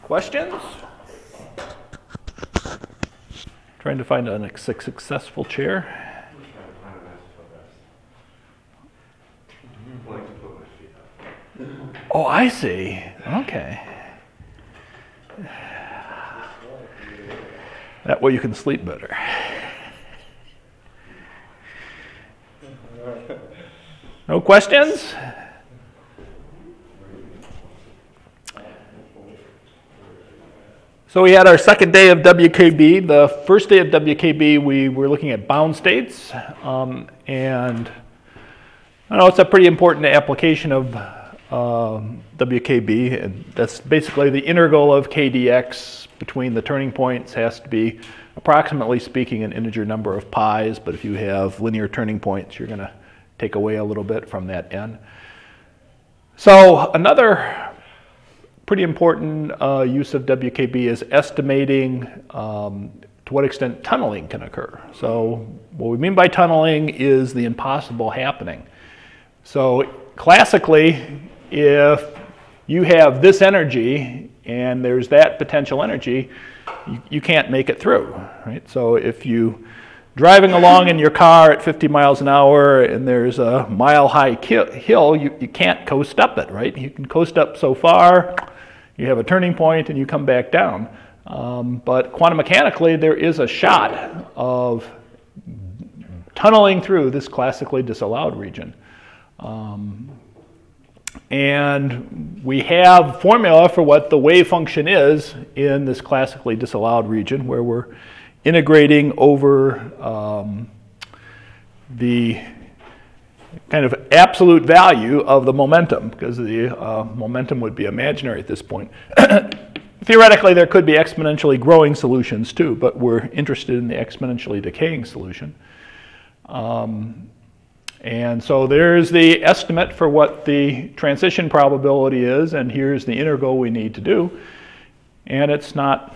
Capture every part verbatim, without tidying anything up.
Questions? Trying to find a successful chair. Oh, I see. Okay. That way you can sleep better. No questions? So we had our second day of W K B. The first day of W K B, we were looking at bound states. Um, and I know it's a pretty important application of um, W K B. And that's basically the integral of K dx between the turning points has to be, approximately speaking, an integer number of pi's. But if you have linear turning points, you're going to take away a little bit from that n. So another pretty important uh, use of W K B is estimating um, to what extent tunneling can occur. So what we mean by tunneling is the impossible happening. So classically, if you have this energy and there's that potential energy, you, you can't make it through, right? So if you driving along in your car at fifty miles an hour and there's a mile-high hill, you, you can't coast up it, right? You can coast up so far, you have a turning point, and you come back down. Um, but quantum mechanically, there is a shot of tunneling through this classically disallowed region. Um, and we have formula for what the wave function is in this classically disallowed region, where we're integrating over um, the kind of absolute value of the momentum, because the uh, momentum would be imaginary at this point. Theoretically, there could be exponentially growing solutions too, but we're interested in the exponentially decaying solution. Um, and so there's the estimate for what the transition probability is, and here's the integral we need to do. And it's not,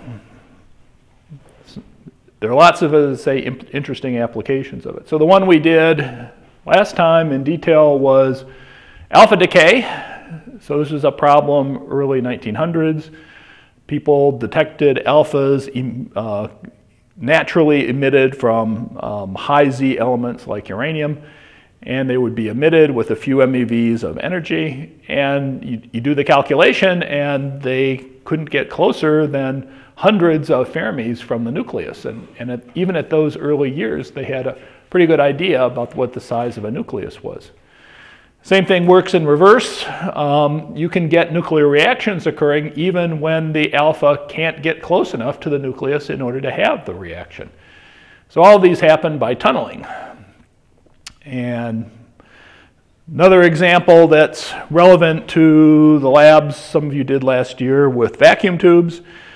there are lots of, uh, say, interesting applications of it. So the one we did last time in detail was alpha decay. So this is a problem early nineteen hundreds. People detected alphas uh, naturally emitted from um, high Z elements like uranium, and they would be emitted with a few M E Vs of energy. And you, you do the calculation, and they couldn't get closer than hundreds of Fermis from the nucleus. And, and at, even at those early years, they had a pretty good idea about what the size of a nucleus was. Same thing works in reverse. Um, you can get nuclear reactions occurring even when the alpha can't get close enough to the nucleus in order to have the reaction. So all of these happen by tunneling. And another example that's relevant to the labs some of you did last year with vacuum tubes,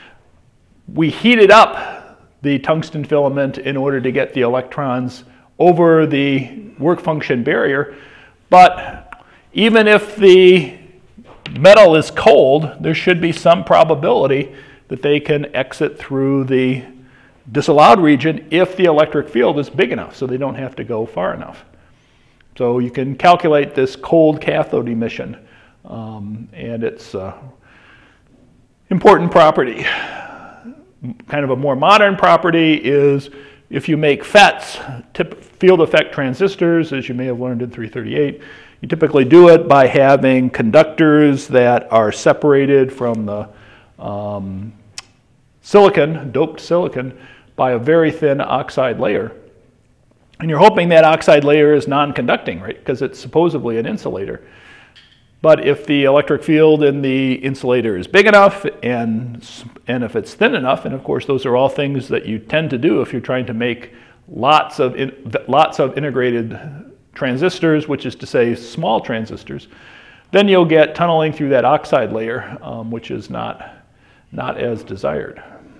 we heated up the tungsten filament in order to get the electrons over the work function barrier. But even if the metal is cold, there should be some probability that they can exit through the disallowed region if the electric field is big enough, so they don't have to go far enough. So you can calculate this cold cathode emission, um, and it's an important property. Kind of a more modern property is if you make FETs, tip, field effect transistors, as you may have learned in three thirty-eight, you typically do it by having conductors that are separated from the um, silicon, doped silicon, by a very thin oxide layer. And you're hoping that oxide layer is non-conducting, right? Because it's supposedly an insulator. But if the electric field in the insulator is big enough, and, and if it's thin enough, and of course those are all things that you tend to do if you're trying to make lots of, in, lots of integrated transistors, which is to say small transistors, then you'll get tunneling through that oxide layer, um, which is not, not as desired.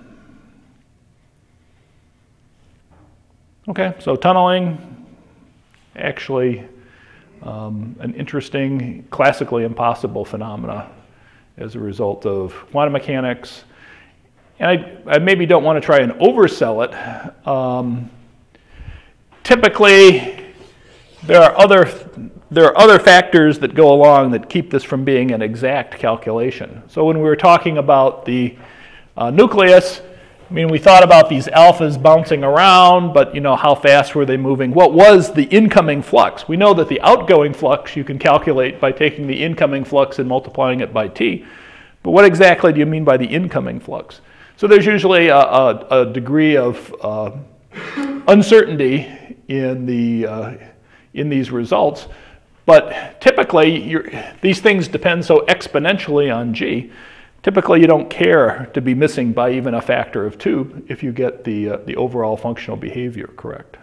Okay, so tunneling, actually um, an interesting, classically impossible phenomena as a result of quantum mechanics. And I, I maybe don't want to try and oversell it. Um, typically, there are other there are other factors that go along that keep this from being an exact calculation. So when we were talking about the uh, nucleus, I mean, we thought about these alphas bouncing around, but you know, how fast were they moving? What was the incoming flux? We know that the outgoing flux you can calculate by taking the incoming flux and multiplying it by t. But what exactly do you mean by the incoming flux? So there's usually a, a, a degree of uh, uncertainty in the uh, in these results, but typically you're, these things depend so exponentially on g. Typically, you don't care to be missing by even a factor of two if you get the, uh, the overall functional behavior correct.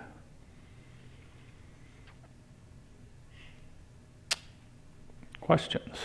Questions?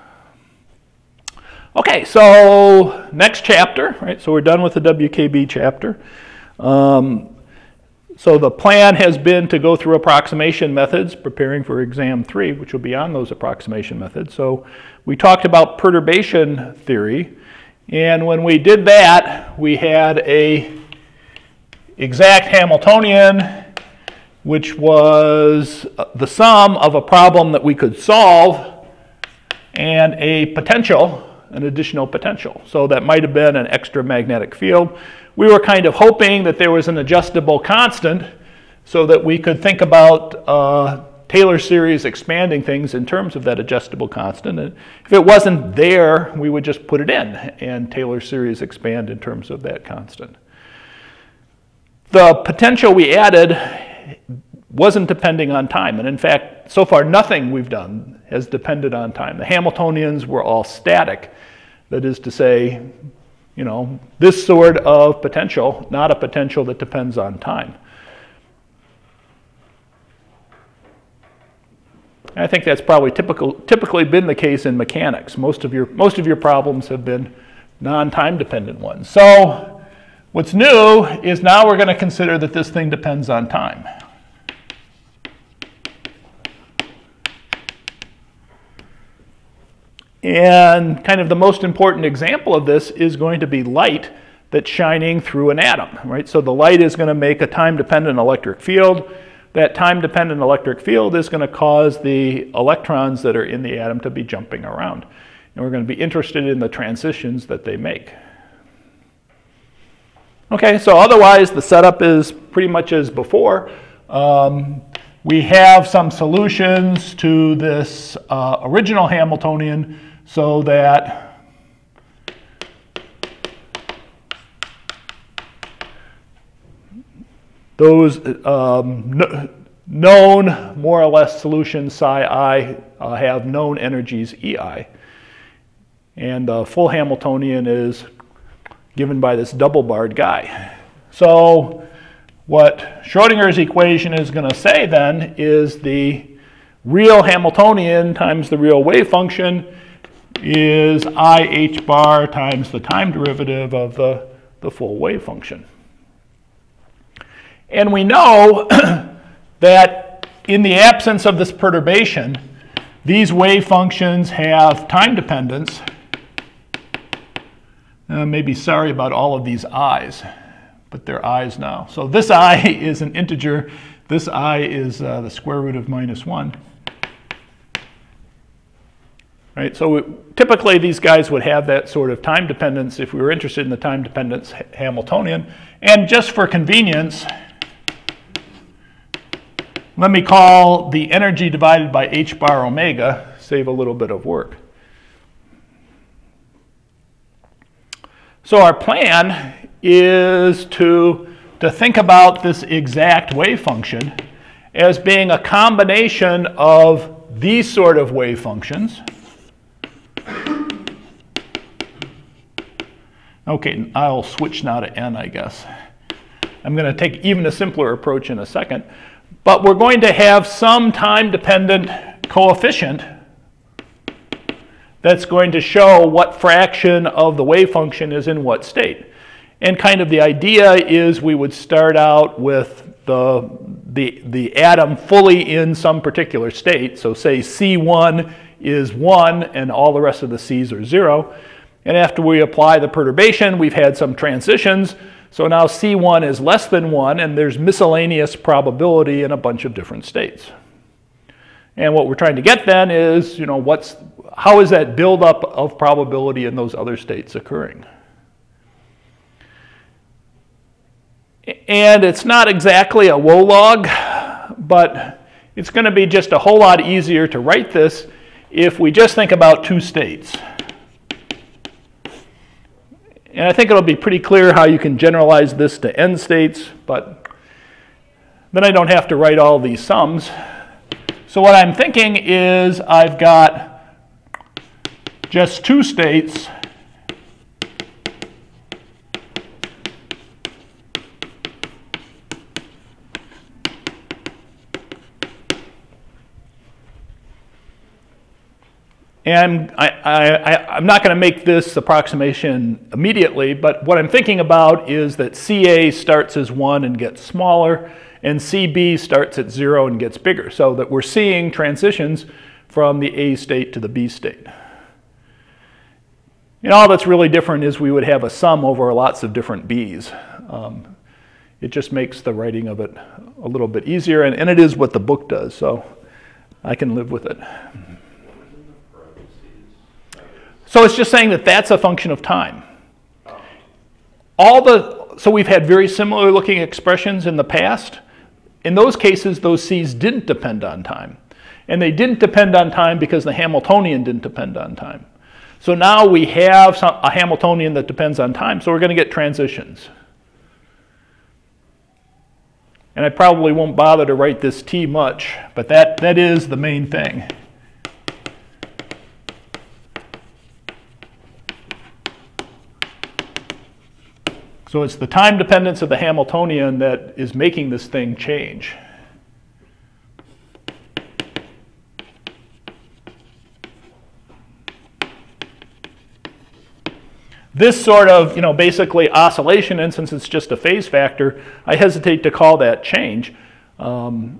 Okay, so next chapter, right? So we're done with the W K B chapter. Um, so the plan has been to go through approximation methods, preparing for exam three, which will be on those approximation methods. So we talked about perturbation theory, and when we did that, we had a exact Hamiltonian, which was the sum of a problem that we could solve and a potential, an additional potential. So that might have been an extra magnetic field. We were kind of hoping that there was an adjustable constant so that we could think about uh, Taylor series expanding things in terms of that adjustable constant. And if it wasn't there, we would just put it in and Taylor series expand in terms of that constant. The potential we added wasn't depending on time. And in fact, so far nothing we've done has depended on time. The Hamiltonians were all static. That is to say, you know, this sort of potential, not a potential that depends on time. I think that's probably typical, typically been the case in mechanics. Most of your, most of your problems have been non-time dependent ones. So what's new is now we're going to consider that this thing depends on time. And kind of the most important example of this is going to be light that's shining through an atom, right? So the light is going to make a time-dependent electric field. That time-dependent electric field is going to cause the electrons that are in the atom to be jumping around. And we're going to be interested in the transitions that they make. Okay, so otherwise the setup is pretty much as before. Um, we have some solutions to this uh, original Hamiltonian so that those um, no, known, more or less, solutions psi I uh, have known energies E I. And the full Hamiltonian is given by this double-barred guy. So what Schrodinger's equation is going to say then is the real Hamiltonian times the real wave function is I h bar times the time derivative of the, the full wave function. And we know that in the absence of this perturbation, these wave functions have time dependence. Uh, maybe sorry about all of these i's, but they're i's now. So this I is an integer. This I is uh, the square root of minus one. Right, so it, typically these guys would have that sort of time dependence if we were interested in the time dependence Hamiltonian. And just for convenience, let me call the energy divided by h bar omega, save a little bit of work. So our plan is to, to think about this exact wave function as being a combination of these sort of wave functions. Okay, I'll switch now to n, I guess. I'm going to take even a simpler approach in a second. But we're going to have some time-dependent coefficient that's going to show what fraction of the wave function is in what state. And kind of the idea is we would start out with the, the, the atom fully in some particular state. So say C one is one and all the rest of the C's are zero. And after we apply the perturbation, we've had some transitions. So now C one is less than one, and there's miscellaneous probability in a bunch of different states. And what we're trying to get then is, you know, what's, how is that buildup of probability in those other states occurring? And it's not exactly a W O log, but it's going to be just a whole lot easier to write this if we just think about two states. And I think it'll be pretty clear how you can generalize this to n states, but then I don't have to write all these sums. So what I'm thinking is I've got just two states And I, I, I'm not going to make this approximation immediately, but what I'm thinking about is that C A starts as one and gets smaller, and C B starts at zero and gets bigger, so that we're seeing transitions from the A state to the B state. And all that's really different is we would have a sum over lots of different B's. Um, it just makes the writing of it a little bit easier, and, and it is what the book does, so I can live with it. So it's just saying that that's a function of time. All the, so we've had very similar looking expressions in the past. In those cases, those C's didn't depend on time. And they didn't depend on time because the Hamiltonian didn't depend on time. So now we have some, a Hamiltonian that depends on time, so we're going to get transitions. And I probably won't bother to write this T much, but that, that is the main thing. So it's the time dependence of the Hamiltonian that is making this thing change. This sort of, you know, basically oscillation, and since it's just a phase factor, I hesitate to call that change. Um,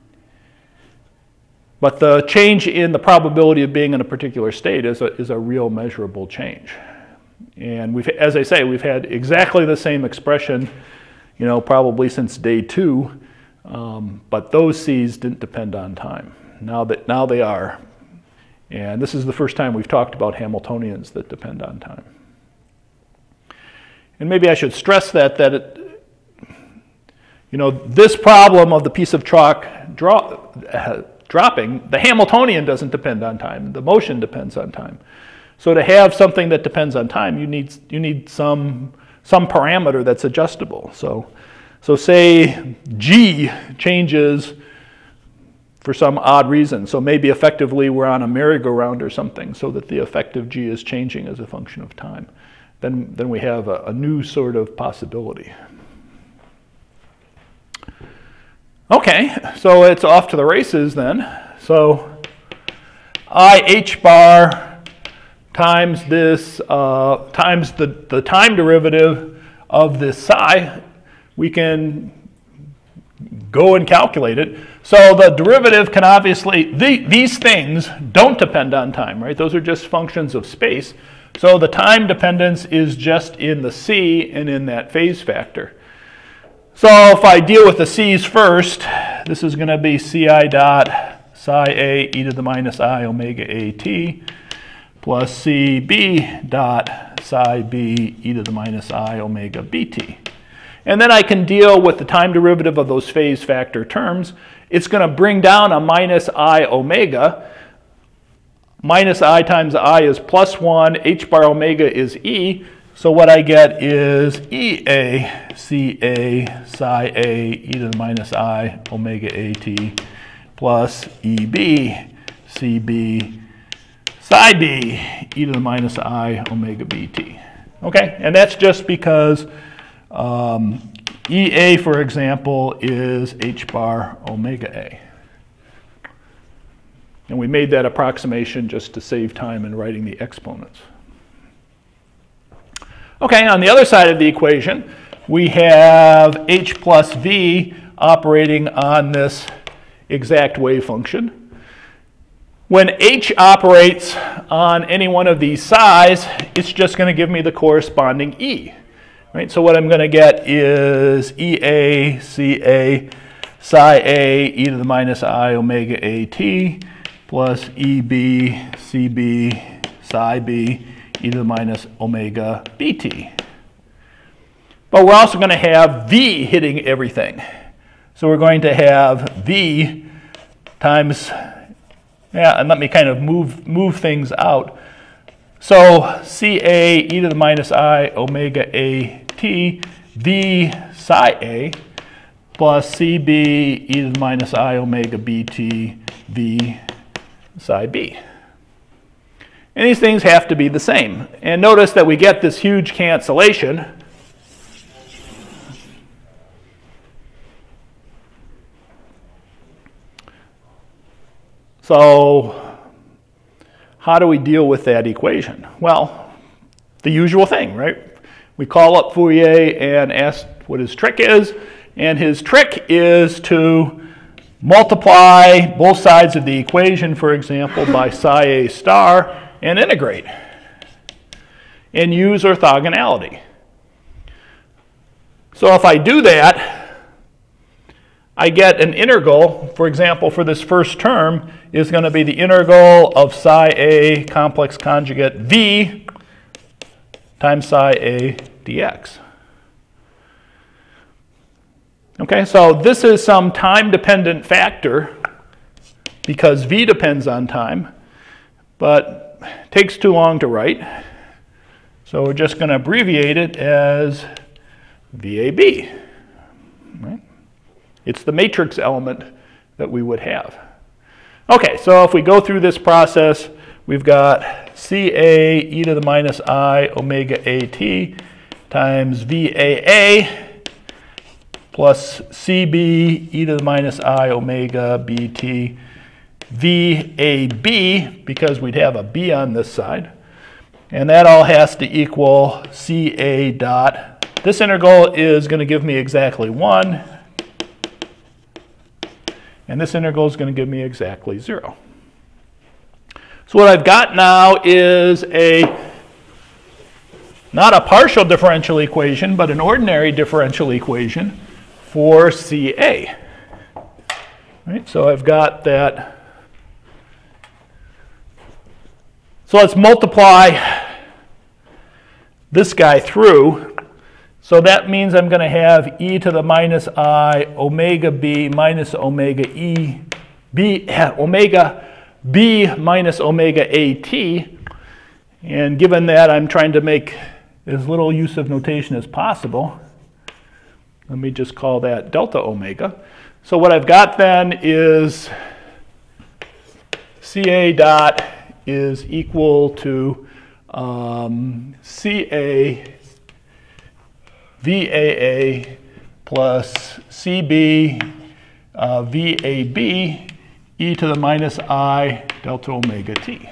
but the change in the probability of being in a particular state is a, is a real measurable change. And we've, as I say, we've had exactly the same expression, you know, probably since day two, um, but those C's didn't depend on time. Now that now they are, and this is the first time we've talked about Hamiltonians that depend on time. And maybe I should stress that that it, you know, this problem of the piece of chalk draw, uh, dropping, the Hamiltonian doesn't depend on time. The motion depends on time. So to have something that depends on time, you need you need some some parameter that's adjustable. So so say G changes for some odd reason. So maybe effectively we're on a merry-go-round or something, so that the effective G is changing as a function of time. Then then we have a, a new sort of possibility. Okay, so it's off to the races then. So I H bar times this, uh, times the, the time derivative of this psi, we can go and calculate it. So the derivative can obviously, the, these things don't depend on time, right? Those are just functions of space. So the time dependence is just in the C and in that phase factor. So if I deal with the C's first, this is going to be Ci dot psi A e to the minus I omega A t plus C B dot psi B e to the minus I omega bt. And then I can deal with the time derivative of those phase factor terms. It's going to bring down a minus I omega. Minus I times I is plus one. H bar omega is E. So what I get is E A C A psi A e to the minus I omega A t plus E B C B psi B e to the minus I omega bt. Okay, and that's just because um, E A, for example, is H bar omega A. And we made that approximation just to save time in writing the exponents. Okay, on the other side of the equation, we have H plus V operating on this exact wave function. When H operates on any one of these psi's, it's just going to give me the corresponding E. Right? So what I'm going to get is E A C A psi A e to the minus I omega AT plus E B C B psi B e to the minus omega B T. But we're also going to have V hitting everything. So we're going to have V times, yeah, and let me kind of move, move things out. So C A e to the minus I omega AT V psi A plus C B e to the minus I omega B T V psi B. And these things have to be the same. And notice that we get this huge cancellation. So how do we deal with that equation? Well, the usual thing, right? We call up Fourier and ask what his trick is. And his trick is to multiply both sides of the equation, for example, by psi A star and integrate and use orthogonality. So if I do that, I get an integral, for example, for this first term is going to be the integral of psi A complex conjugate V times psi A dx. Okay, so this is some time-dependent factor because V depends on time, but takes too long to write. So we're just going to abbreviate it as V A B. Right? It's the matrix element that we would have. Okay, so if we go through this process, we've got C A e to the minus I omega AT times V A A plus C B e to the minus I omega B T V A B, because we'd have a B on this side. And that all has to equal C A dot. This integral is going to give me exactly one. And this integral is going to give me exactly zero. So what I've got now is a, not a partial differential equation, but an ordinary differential equation for C A. Right? So I've got that. So let's multiply this guy through. So that means I'm going to have e to the minus I omega b minus omega e b omega b minus omega at. And given that I'm trying to make as little use of notation as possible, let me just call that delta omega. So what I've got then is C A dot is equal to um, C A V A A plus C B uh, V A B e to the minus I delta omega t.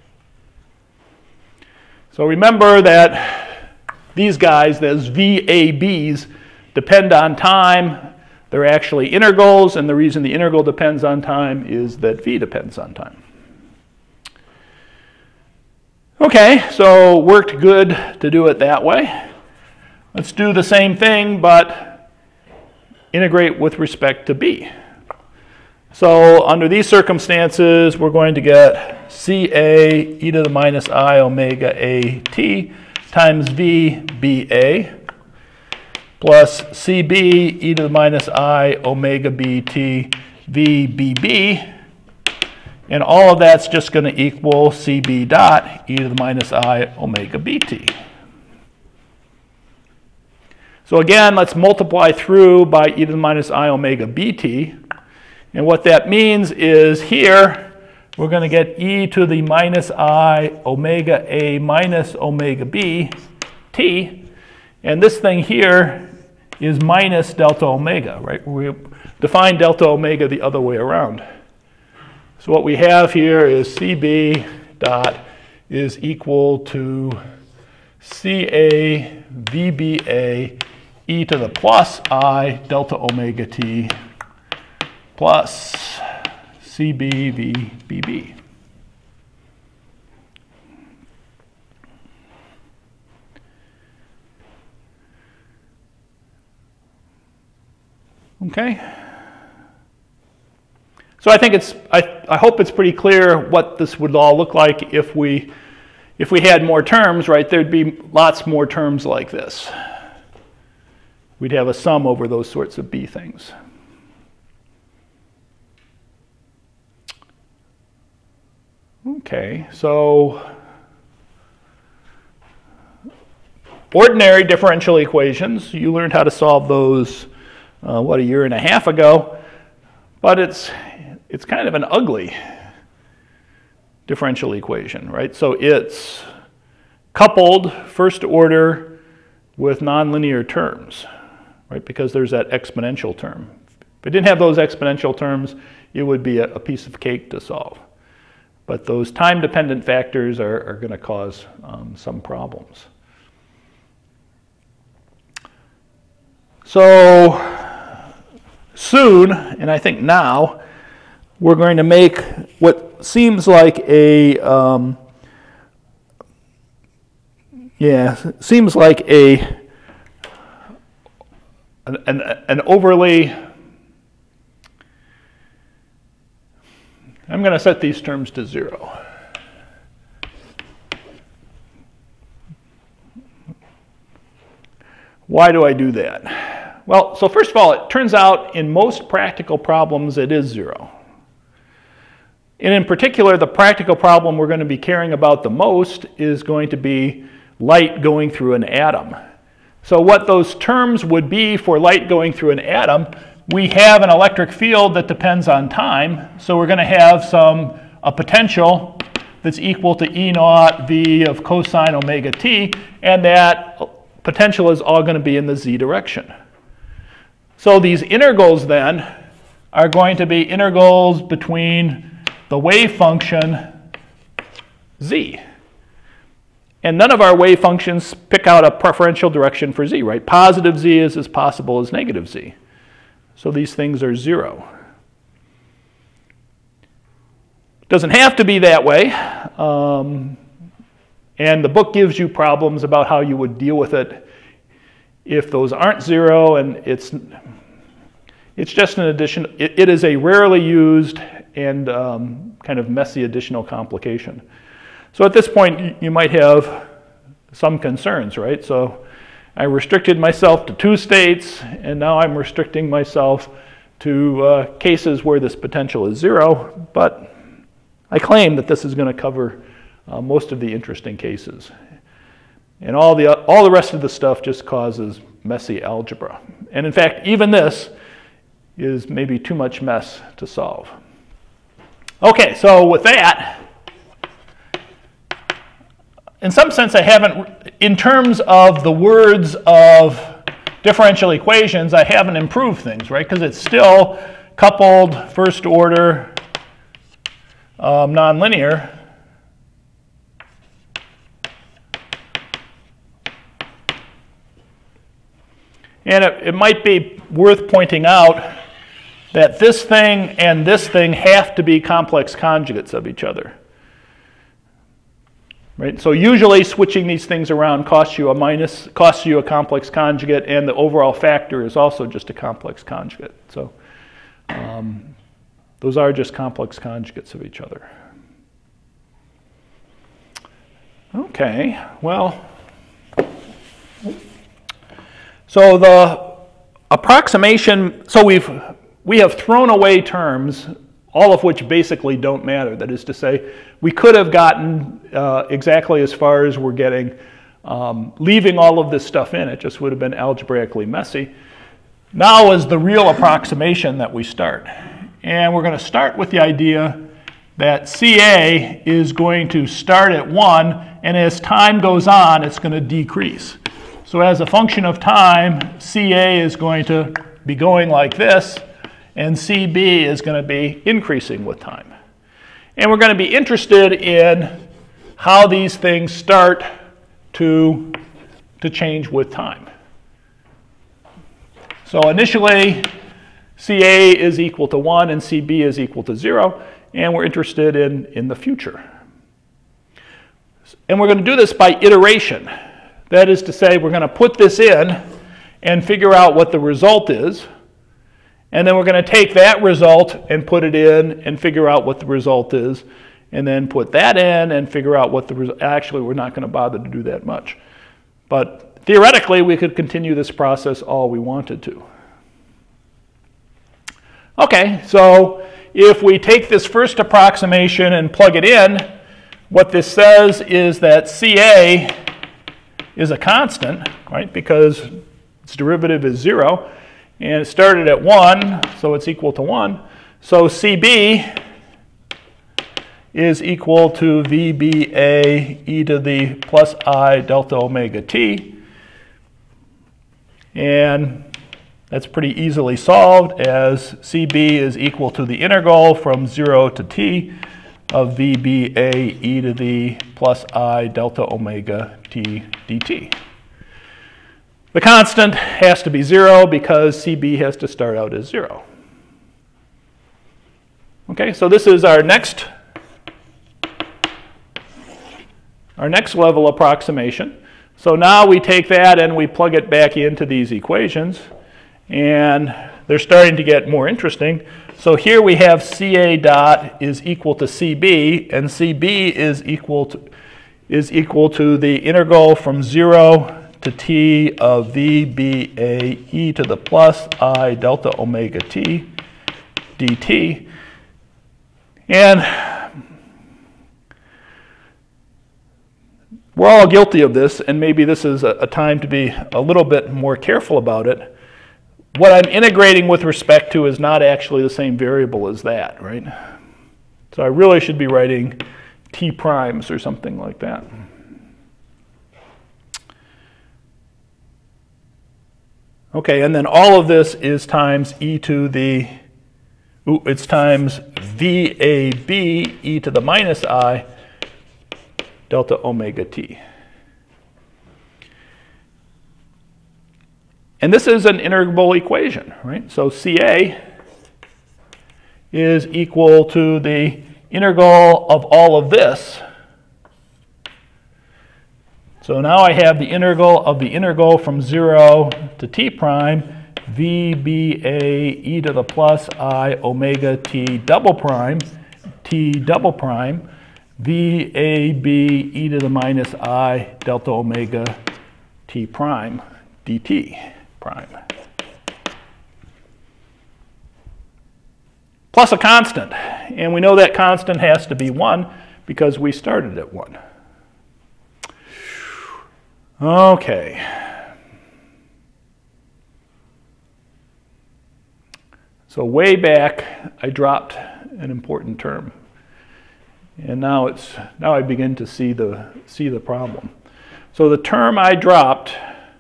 So remember that these guys, those V A Bs, depend on time. They're actually integrals, and the reason the integral depends on time is that V depends on time. Okay, so worked good to do it that way. Let's do the same thing, but integrate with respect to B. So under these circumstances, we're going to get C A e to the minus I omega A t times V B A plus C B e to the minus I omega B t V B B. And all of that's just going to equal C B dot e to the minus I omega B t. So again, let's multiply through by e to the minus I omega B t. And what that means is here, we're going to get e to the minus I omega A minus omega B t. And this thing here is minus delta omega, right? We define delta omega the other way around. So what we have here is C B dot is equal to C A V B A e to the plus I delta omega t plus C B V B B. Okay. So I think it's, I, I hope it's pretty clear what this would all look like if we, if we had more terms, right? There'd be lots more terms like this. We'd have a sum over those sorts of B things. Okay, so ordinary differential equations, you learned how to solve those, uh, what, a year and a half ago, but it's, it's kind of an ugly differential equation, right? So it's coupled first order with nonlinear terms, right? Because there's that exponential term. If it didn't have those exponential terms, it would be a, a piece of cake to solve. But those time-dependent factors are, are going to cause um, some problems. So soon, and I think now, we're going to make what seems like a, um, yeah, seems like a, an, an, an overly, I'm going to set these terms to zero. Why do I do that? Well, so first of all, it turns out in most practical problems it is zero. And in particular, the practical problem we're going to be caring about the most is going to be light going through an atom. So what those terms would be for light going through an atom, we have an electric field that depends on time, so we're going to have some a potential that's equal to E naught V of cosine omega t, and that potential is all going to be in the z direction. So these integrals then are going to be integrals between the wave function z. And none of our wave functions pick out a preferential direction for z, right? Positive z is as possible as negative z. So these things are zero. Doesn't have to be that way. Um, and the book gives you problems about how you would deal with it if those aren't zero, and it's, it's just an addition. It, it is a rarely used and um, kind of messy additional complication. So at this point, you, you might have some concerns, right? So I restricted myself to two states, and now I'm restricting myself to uh, cases where this potential is zero, but I claim that this is going to cover uh, most of the interesting cases. And all the, all the rest of the stuff just causes messy algebra. And in fact, even this is maybe too much mess to solve. Okay, so with that, in some sense, I haven't, in terms of the words of differential equations, I haven't improved things, right? Because it's still coupled, first order, um, nonlinear. And it, it might be worth pointing out that this thing and this thing have to be complex conjugates of each other. Right? So usually switching these things around costs you a minus, costs you a complex conjugate, and the overall factor is also just a complex conjugate. So um, those are just complex conjugates of each other. Okay, well, so the approximation, so we've, we have thrown away terms, all of which basically don't matter. That is to say, we could have gotten uh, exactly as far as we're getting, um, leaving all of this stuff in. It just would have been algebraically messy. Now is the real approximation that we start. And we're going to start with the idea that C A is going to start at one, and as time goes on, it's going to decrease. So as a function of time, C A is going to be going like this, and C B is going to be increasing with time. And we're going to be interested in how these things start to, to change with time. So initially, C A is equal to one and C B is equal to zero, and we're interested in, in the future. And we're going to do this by iteration. That is to say, we're going to put this in and figure out what the result is. And then we're going to take that result and put it in and figure out what the result is. And then put that in and figure out what the result. Actually, we're not going to bother to do that much. But theoretically, we could continue this process all we wanted to. Okay, so if we take this first approximation and plug it in, what this says is that C A is a constant, right, because its derivative is zero, and it started at one, so it's equal to one. So C B is equal to V B A e to the plus I delta omega t. And that's pretty easily solved, as C B is equal to the integral from zero to t of V B A e to the plus I delta omega t dt. The constant has to be zero because C B has to start out as zero. Okay, so this is our next, our next level approximation. So now we take that and we plug it back into these equations, and they're starting to get more interesting. So here we have C A dot is equal to C B, and C B is equal to, is equal to the integral from zero to t of V B A e to the plus I delta omega t dt. And we're all guilty of this, and maybe this is a, a time to be a little bit more careful about it. What I'm integrating with respect to is not actually the same variable as that, right? So I really should be writing t primes or something like that. Okay, and then all of this is times e to the, ooh, it's times V A B e to the minus I delta omega t. And this is an integrable equation, right? So C A is equal to the integral of all of this. So now I have the integral of the integral from zero to t prime, V B A e to the plus I omega t double prime, t double prime, V A B e to the minus I delta omega t prime dt prime. Plus a constant. And we know that constant has to be one because we started at one. Okay. So way back, I dropped an important term. And now it's now I begin to see the see the problem. So the term I dropped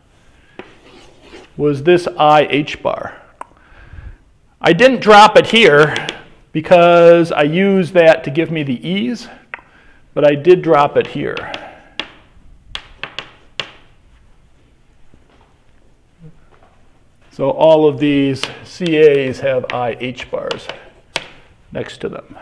was this I h bar. I didn't drop it here because I used that to give me the e's, but I did drop it here. So all of these C A's have I h bars next to them.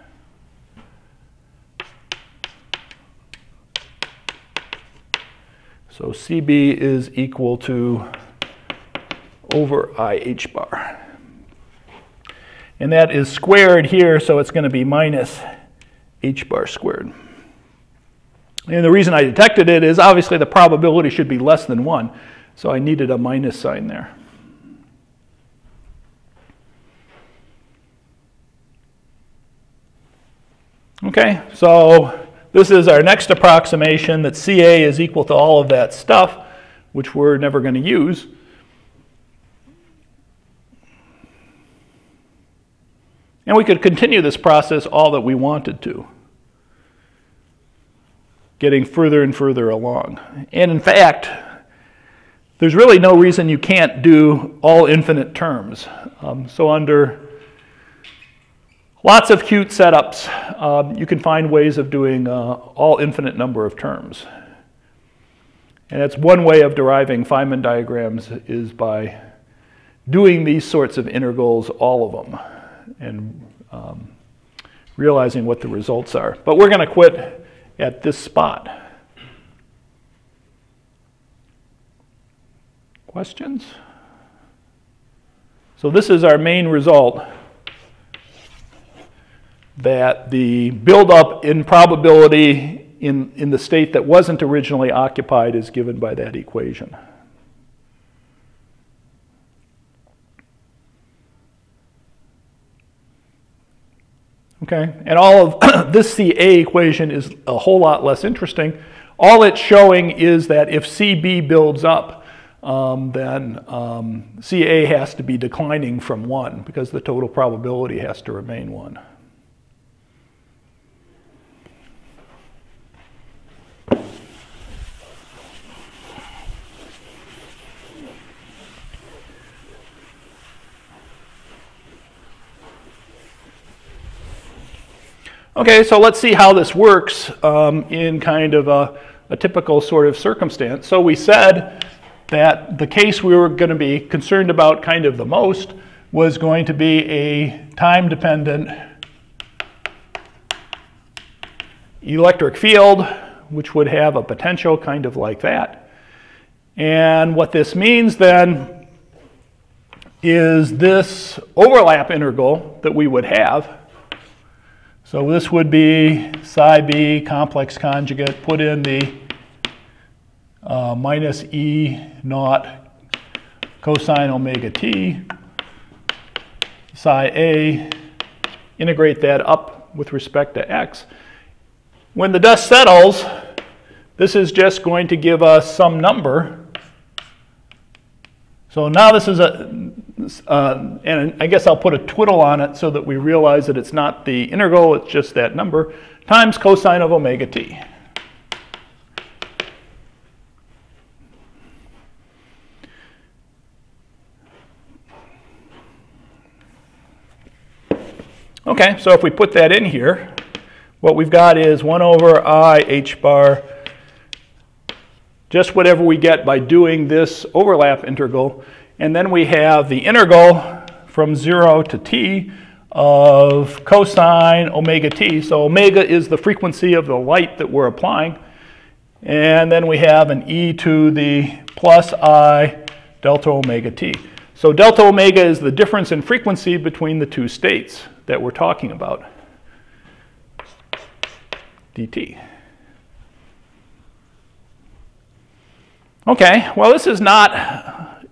So C B is equal to over I h bar. And that is squared here, so it's going to be minus h bar squared. And the reason I detected it is obviously the probability should be less than one, so I needed a minus sign there. Okay, so this is our next approximation that C A is equal to all of that stuff, which we're never going to use. And we could continue this process all that we wanted to, getting further and further along. And in fact, there's really no reason you can't do all infinite terms. Um, so under lots of cute setups, um, you can find ways of doing uh, all infinite number of terms. And that's one way of deriving Feynman diagrams, is by doing these sorts of integrals, all of them, and um, realizing what the results are. But we're going to quit at this spot. Questions? So this is our main result, that the buildup in probability in, in the state that wasn't originally occupied is given by that equation. Okay, and all of this C A equation is a whole lot less interesting. All it's showing is that if C B builds up, um, then um, C A has to be declining from one because the total probability has to remain one. Okay, so let's see how this works um, in kind of a, a typical sort of circumstance. So we said that the case we were going to be concerned about kind of the most was going to be a time-dependent electric field, which would have a potential kind of like that. And what this means then is this overlap integral that we would have. So this would be psi b complex conjugate, put in the uh, minus E naught cosine omega t, psi a, integrate that up with respect to x. When the dust settles, this is just going to give us some number. So now this is a, uh, and I guess I'll put a twiddle on it so that we realize that it's not the integral, it's just that number, times cosine of omega t. Okay, so if we put that in here, what we've got is one over I h bar, just whatever we get by doing this overlap integral. And then we have the integral from zero to t of cosine omega t. So omega is the frequency of the light that we're applying. And then we have an e to the plus I delta omega t. So delta omega is the difference in frequency between the two states that we're talking about, dt. Okay, well, this is not,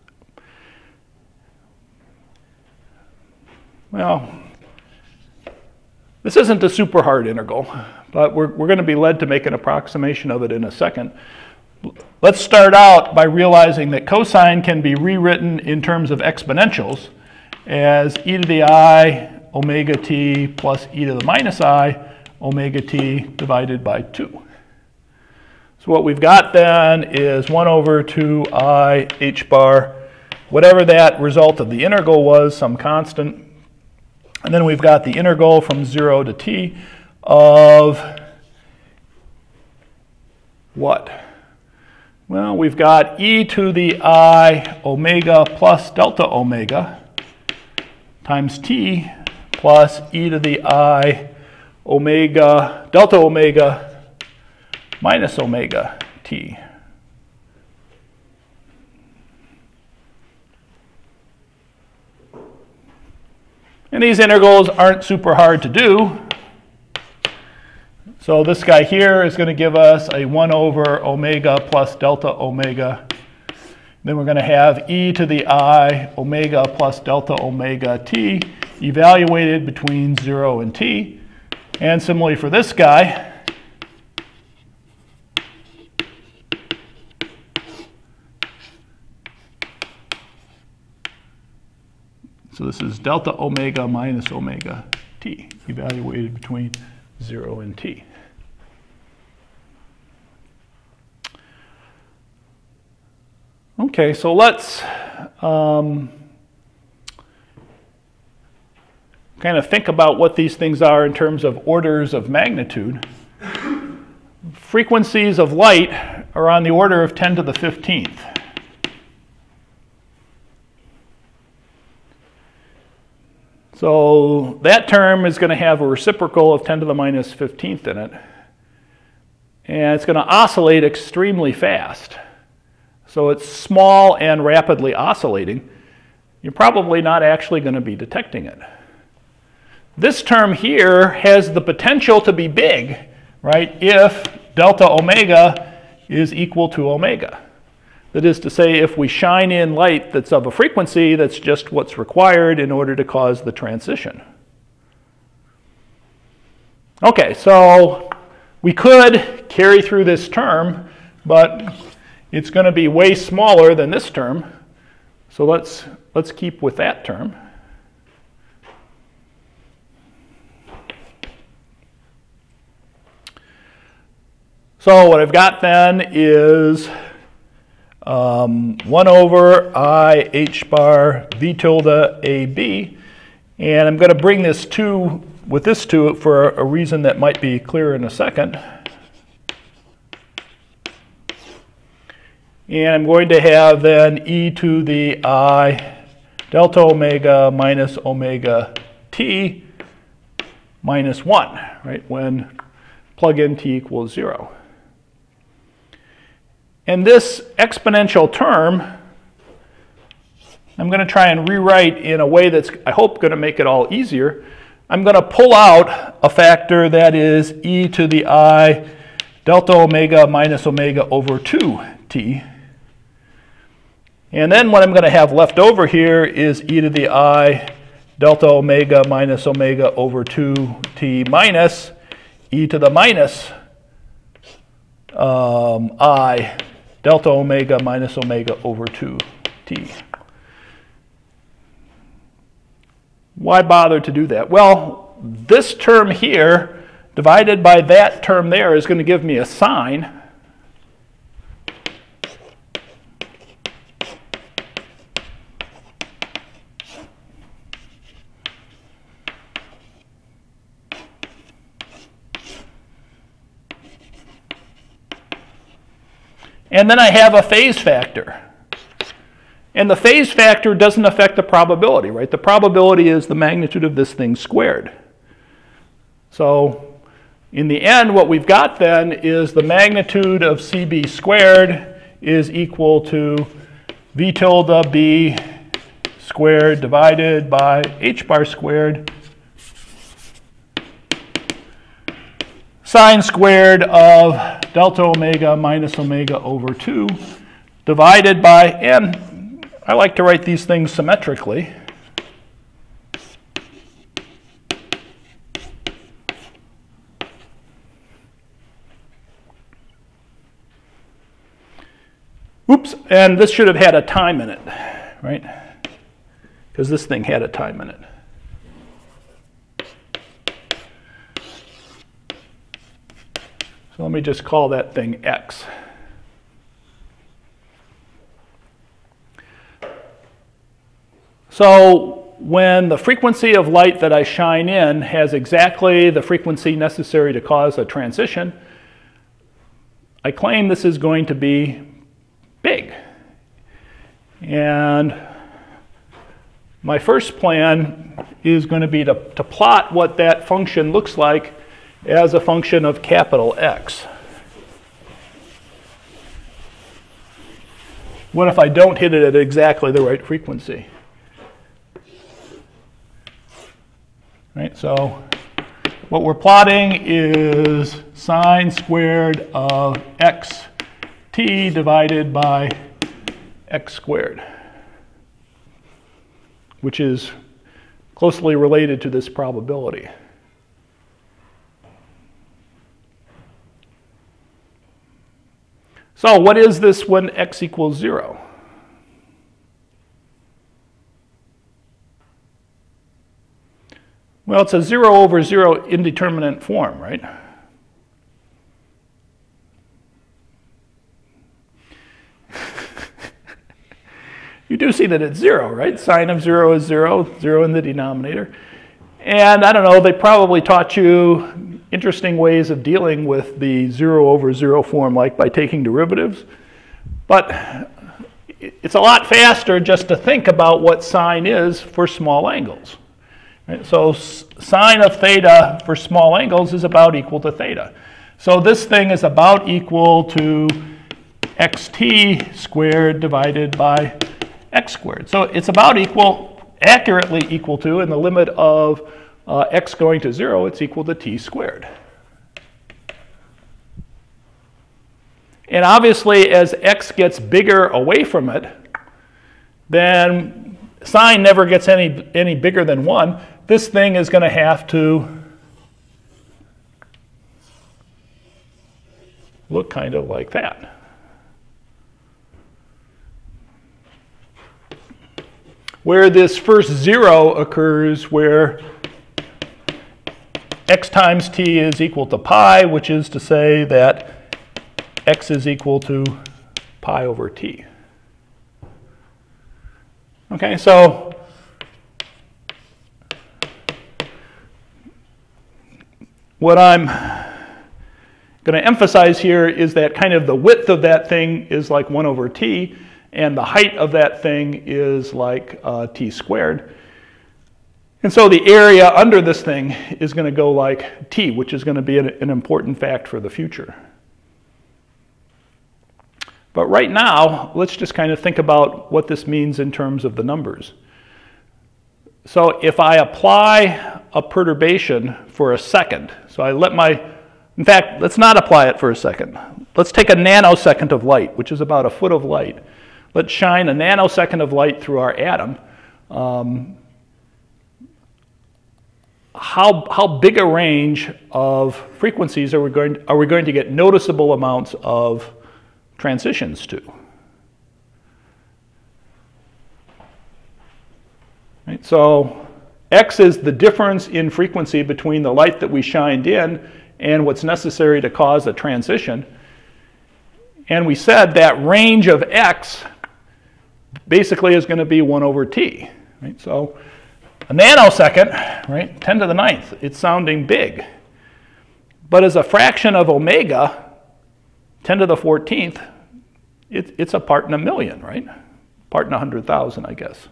well, this isn't a super hard integral, but we're, we're going to be led to make an approximation of it in a second. Let's start out by realizing that cosine can be rewritten in terms of exponentials as e to the I omega t plus e to the minus I omega t divided by two. So what we've got then is one over two I h bar, whatever that result of the integral was, some constant. And then we've got the integral from zero to t of what? Well, we've got e to the I omega plus delta omega times t plus e to the I omega delta omega minus omega t. And these integrals aren't super hard to do. So this guy here is going to give us a one over omega plus delta omega. Then we're going to have e to the I omega plus delta omega t evaluated between zero and t. And similarly for this guy, so this is delta omega minus omega t, evaluated between zero and t. Okay, so let's um, kind of think about what these things are in terms of orders of magnitude. Frequencies of light are on the order of ten to the fifteenth. So that term is going to have a reciprocal of ten to the minus fifteenth in it. And it's going to oscillate extremely fast. So it's small and rapidly oscillating. you're probably not actually going to be detecting it. This term here has the potential to be big, right, if delta omega is equal to omega. That is to say, if we shine in light that's of a frequency that's just what's required in order to cause the transition. Okay, so we could carry through this term, but it's going to be way smaller than this term. So let's, let's keep with that term. So what I've got then is um, one over I h bar v tilde a b. And I'm going to bring this two with this two for a reason that might be clear in a second. And I'm going to have then e to the I delta omega minus omega t minus one, right, when plug in t equals zero. And this exponential term, I'm going to try and rewrite in a way that's, I hope, going to make it all easier. I'm going to pull out a factor that is e to the I delta omega minus omega over two t. And then what I'm going to have left over here is e to the I delta omega minus omega over two t minus e to the minus um, I delta omega minus omega over two t. Why bother to do that? Well, this term here divided by that term there is going to give me a sine. And then I have a phase factor. And the phase factor doesn't affect the probability, right? The probability is the magnitude of this thing squared. So in the end, what we've got then is the magnitude of C B squared is equal to v tilde b squared divided by h bar squared sine squared of delta omega minus omega over two divided by, and I like to write these things symmetrically, oops, and this should have had a time in it, right? Because this thing had a time in it. So let me just call that thing x. So when the frequency of light that I shine in has exactly the frequency necessary to cause a transition, I claim this is going to be big. And my first plan is going to be to, to plot what that function looks like as a function of capital X. What if I don't hit it at exactly the right frequency? Right, so what we're plotting is sine squared of x t divided by x squared, which is closely related to this probability. So what is this when x equals zero? Well, it's a zero over zero indeterminate form, right? You do see that it's zero, right? Sine of zero is zero, zero in the denominator. And I don't know, they probably taught you interesting ways of dealing with the zero over zero form, like by taking derivatives. But it's a lot faster just to think about what sine is for small angles. Right? So sine of theta for small angles is about equal to theta. So this thing is about equal to xt squared divided by x squared. So it's about equal, accurately equal to, in the limit of uh, x going to zero, it's equal to t squared. And obviously, as x gets bigger away from it, then sine never gets any, any bigger than one. This thing is going to have to look kind of like that. Where this first zero occurs where x times t is equal to pi, which is to say that x is equal to pi over t. Okay, so what I'm going to emphasize here is that kind of the width of that thing is like one over t, and the height of that thing is like uh, t squared. And so the area under this thing is going to go like t, which is going to be an, an important fact for the future. But right now, let's just kind of think about what this means in terms of the numbers. So if I apply a perturbation for a second, so I let my, in fact, let's not apply it for a second. Let's take a nanosecond of light, which is about a foot of light. Let's shine a nanosecond of light through our atom. Um, how, how big a range of frequencies are we going to, are we going to get noticeable amounts of transitions to? Right, so x is the difference in frequency between the light that we shined in and what's necessary to cause a transition. And we said that range of x basically is going to be one over t. Right? So a nanosecond, right, ten to the ninth, it's sounding big. But as a fraction of omega, ten to the fourteenth, it, it's a part in a million, right? Part in a hundred thousand, I guess.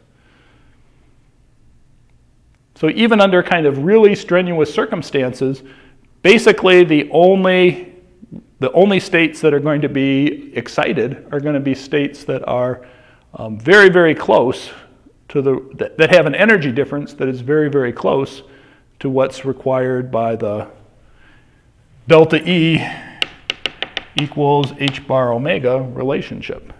So even under kind of really strenuous circumstances, basically the only, the only states that are going to be excited are going to be states that are um, very, very close to the, that, that have an energy difference that is very, very close to what's required by the delta E equals h bar omega relationship.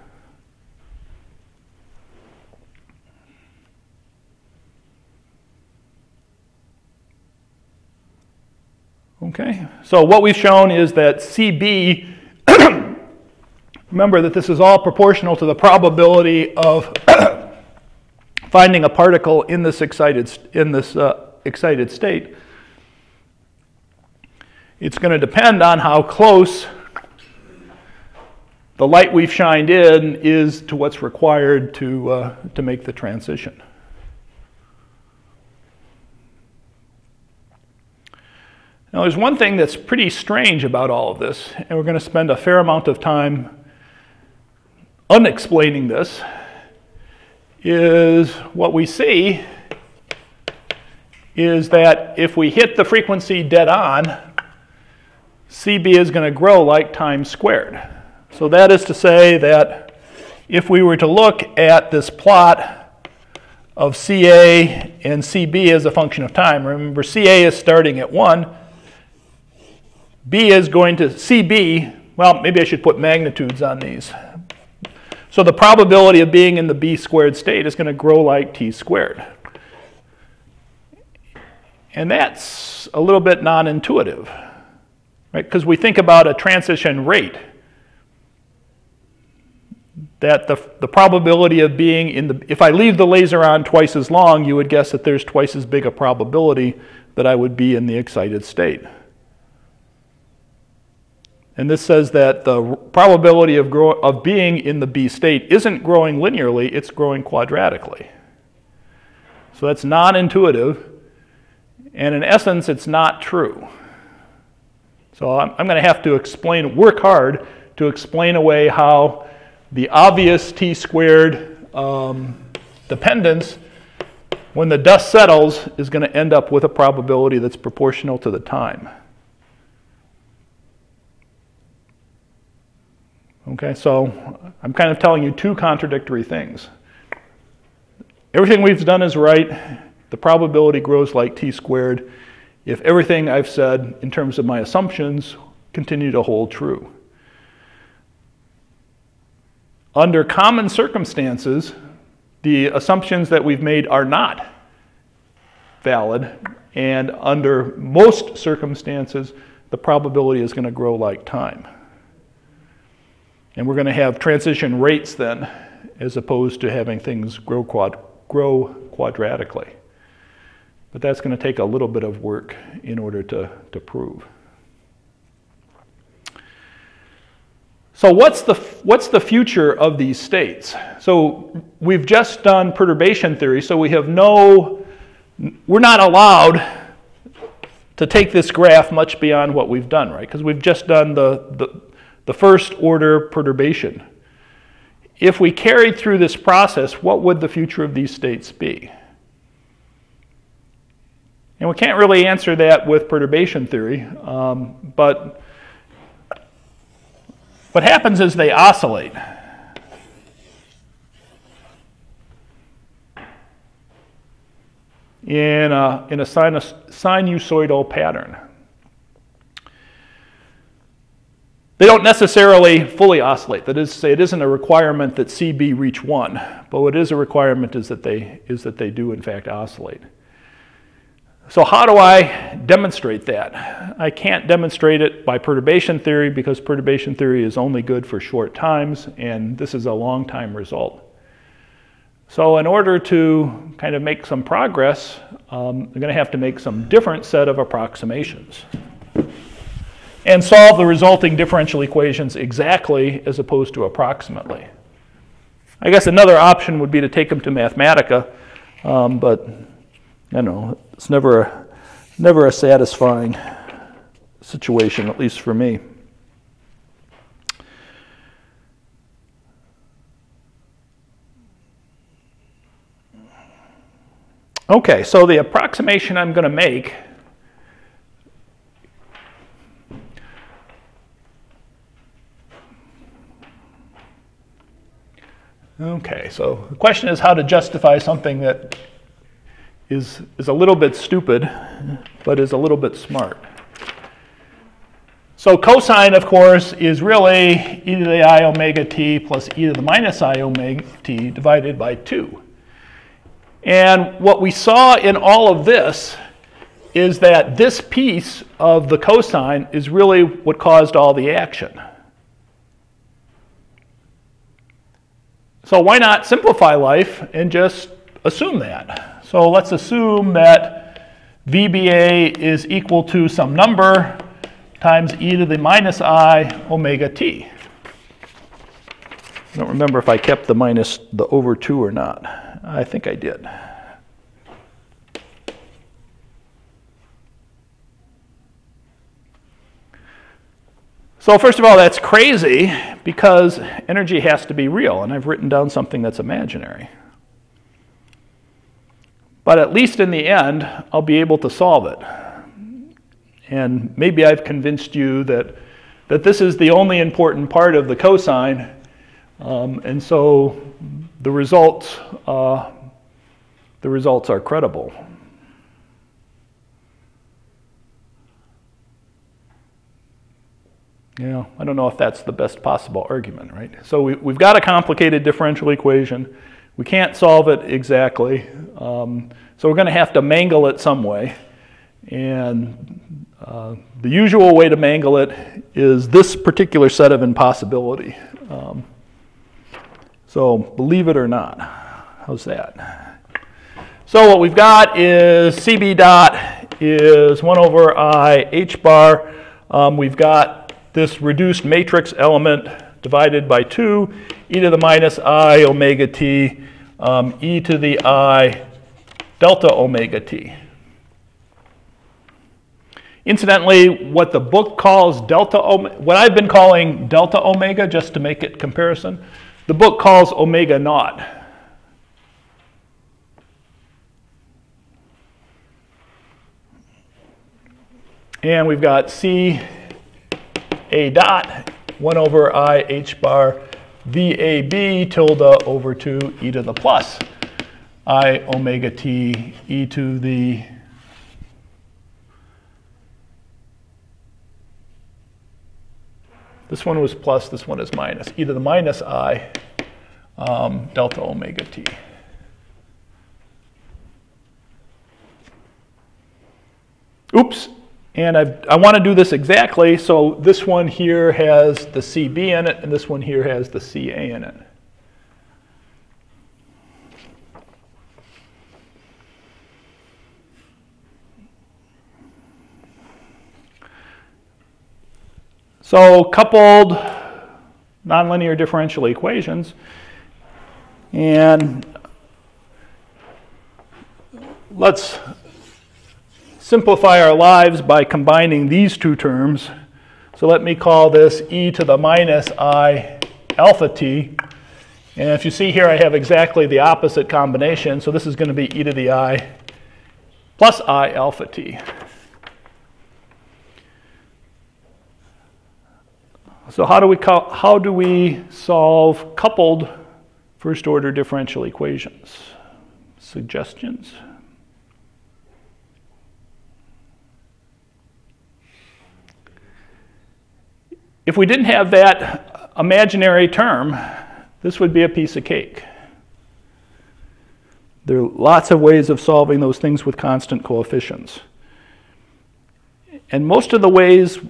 Okay, so what we've shown is that C B, remember that this is all proportional to the probability of finding a particle in this excited, in this uh, excited state. It's going to depend on how close the light we've shined in is to what's required to, uh, to make the transition. Now, there's one thing that's pretty strange about all of this, and we're going to spend a fair amount of time unexplaining this, is what we see is that if we hit the frequency dead on, C B is going to grow like time squared. So that is to say that if we were to look at this plot of C A and C B as a function of time, remember C A is starting at one, B is going to, C B, well, maybe I should put magnitudes on these. So the probability of being in the B squared state is going to grow like T squared. And that's a little bit non-intuitive, right? Because we think about a transition rate, that the, the probability of being in the, if I leave the laser on twice as long, you would guess that there's twice as big a probability that I would be in the excited state. And this says that the probability of, grow, of being in the B state isn't growing linearly, it's growing quadratically. So that's non-intuitive, and in essence, it's not true. So I'm, I'm going to have to explain, work hard to explain away how the obvious T squared um, dependence, when the dust settles, is going to end up with a probability that's proportional to the time. Okay, so I'm kind of telling you two contradictory things. everything we've done is right. The probability grows like t squared if everything I've said in terms of my assumptions continue to hold true. Under common circumstances, the assumptions that we've made are not valid, and under most circumstances, the probability is going to grow like time. And we're going to have transition rates then, as opposed to having things grow, quad, grow quadratically. But that's going to take a little bit of work in order to, to prove. So what's the, what's the future of these states? So we've just done perturbation theory, so we have no, we're not allowed to take this graph much beyond what we've done, right? Because we've just done the, the, the first order perturbation. If we carried through this process, what would the future of these states be? And we can't really answer that with perturbation theory, um, but what happens is they oscillate. In a, in a sinus, sinusoidal pattern. They don't necessarily fully oscillate. That is to say, it isn't a requirement that C B reach one, but what is a requirement is that they, is that they do in fact oscillate. So how do I demonstrate that? I can't demonstrate it by perturbation theory because perturbation theory is only good for short times, and this is a long time result. So in order to kind of make some progress, um, I'm going to have to make some different set of approximations and solve the resulting differential equations exactly as opposed to approximately. I guess another option would be to take them to Mathematica, um, but I don't know, it's never a, never a satisfying situation, at least for me. Okay, so the approximation I'm going to make Okay, so the question is how to justify something that is, is a little bit stupid, but is a little bit smart. So cosine, of course, is really e to the I omega t plus e to the minus I omega t divided by two. And what we saw in all of this is that this piece of the cosine is really what caused all the action. So why not simplify life and just assume that? So let's assume that V B A is equal to some number times e to the minus I omega t. I don't remember if I kept the minus the over two or not. I think I did. So first of all, that's crazy because energy has to be real, and I've written down something that's imaginary. But at least in the end, I'll be able to solve it. And maybe I've convinced you that, that this is the only important part of the cosine, um, and so the results, uh, the results are credible. Yeah, I don't know if that's the best possible argument, right? So we, we've got a complicated differential equation. We can't solve it exactly, um, so we're going to have to mangle it some way. And uh, the usual way to mangle it is this particular set of impossibility. Um, so believe it or not, how's that? So what we've got is C B dot is one over I H bar. Um, we've got this reduced matrix element divided by two, e to the minus I omega t, um, e to the I delta omega t. Incidentally, what the book calls delta omega, what I've been calling delta omega, just to make it comparison, the book calls omega naught. And we've got C A dot, one over I H bar, V A B tilde over two e to the plus I omega t e to the this one was plus, this one is minus, e to the minus I um, delta omega t. Oops, and I've, I want to do this exactly, so this one here has the C B in it, and this one here has the C A in it. So coupled nonlinear differential equations, and let's simplify our lives by combining these two terms. So let me call this e to the minus I alpha t. And if you see here, I have exactly the opposite combination. So this is going to be e to the I plus I alpha t. So how do we call, how do we solve coupled first order differential equations? Suggestions? If we didn't have that imaginary term, this would be a piece of cake. There are lots of ways of solving those things with constant coefficients. And most of the ways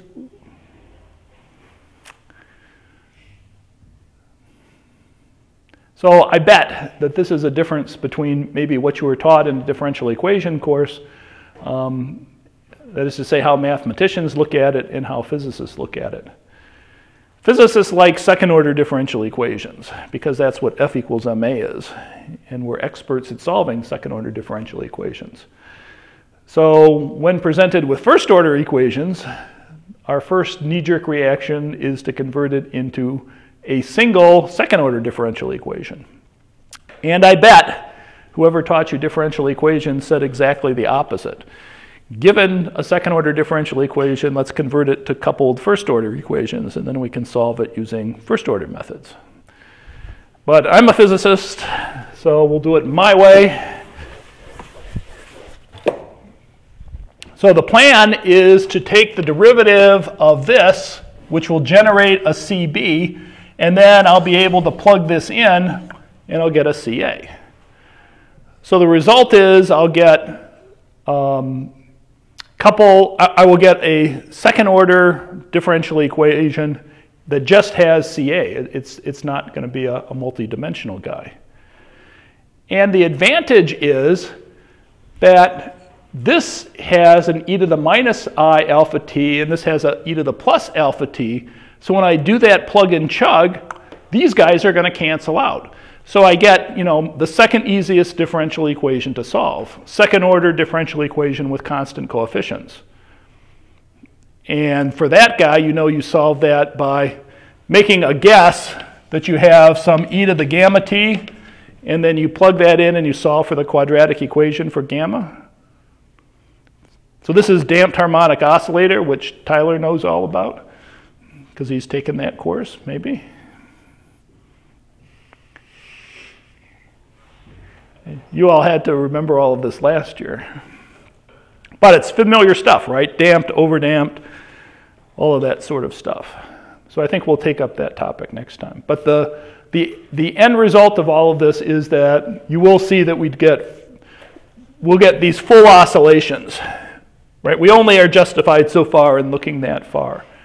So I bet that this is a difference between maybe what you were taught in the differential equation course, um, that is to say how mathematicians look at it and how physicists look at it. Physicists like second order differential equations because that's what F equals M A is, and we're experts at solving second order differential equations. So when presented with first order equations, our first knee-jerk reaction is to convert it into a single second order differential equation. And I bet whoever taught you differential equations said exactly the opposite. Given a second order differential equation, let's convert it to coupled first order equations, and then we can solve it using first order methods. But I'm a physicist, so we'll do it my way. So the plan is to take the derivative of this, which will generate a C B, and then I'll be able to plug this in, and I'll get a C A. So the result is I'll get um, couple, I will get a second order differential equation that just has C A. It's, it's not going to be a, a multi-dimensional guy. And the advantage is that this has an e to the minus I alpha t, and this has an e to the plus alpha t. So when I do that plug and chug, these guys are going to cancel out. So I get, you know, the second easiest differential equation to solve. Second order differential equation with constant coefficients. And for that guy, you know you solve that by making a guess that you have some e to the gamma t, and then you plug that in and you solve for the quadratic equation for gamma. So this is damped harmonic oscillator, which Tyler knows all about, because he's taken that course, maybe. You all had to remember all of this last year. But it's familiar stuff, right? Damped, overdamped, all of that sort of stuff. So I think we'll take up that topic next time. But the, the, the end result of all of this is that you will see that we'd get, we'll get these full oscillations, right? We only are justified so far in looking that far.